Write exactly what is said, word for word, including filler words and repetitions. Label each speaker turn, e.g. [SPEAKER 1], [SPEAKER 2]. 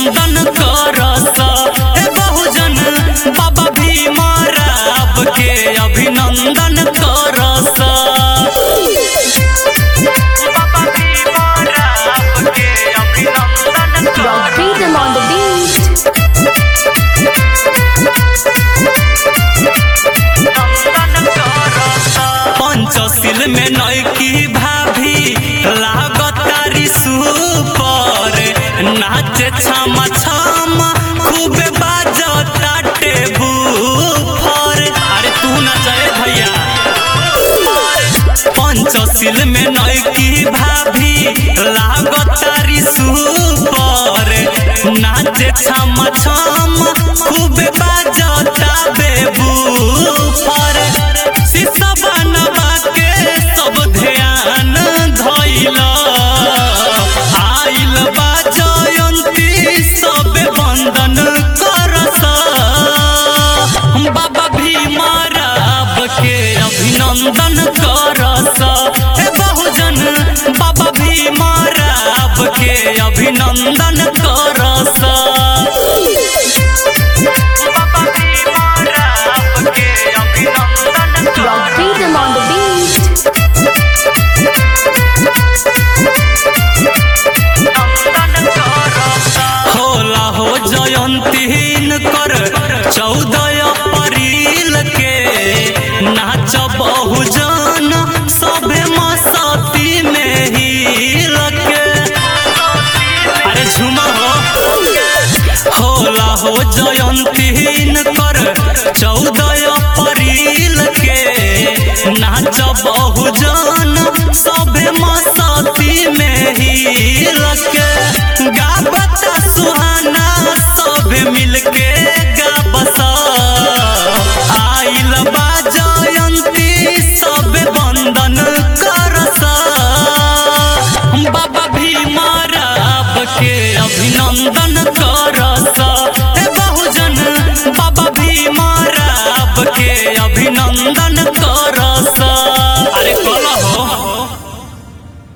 [SPEAKER 1] अभिनंदन करस हे बहुजन बाबा भीम राव के अभिनंदन करस। पंचशील में नौकी भाभी लागतारी सुपर नाचे छम छम खूबे बाजता टेबू फर। अरे तू नचाए भैया। पंचशील में नौकी भाभी लागतारी सुपर नाचे छम छम खूबे बाजता बेबू फर। शीशा बनवा के सब ध्यान धइल आइल बा जयंती सब वंदन करस। बाबा भीम राव के अभिनंदन करस हे बहुजन बाबा भीम राव के अभिनंदन करस। होला हो जयंती कर चौदह अप्रैल के नाच बहुजन सभे मस्ती में हिल के। अरे झूमा हो। होला हो जयंती कर चौदह अप्रैल के नाच बहुजन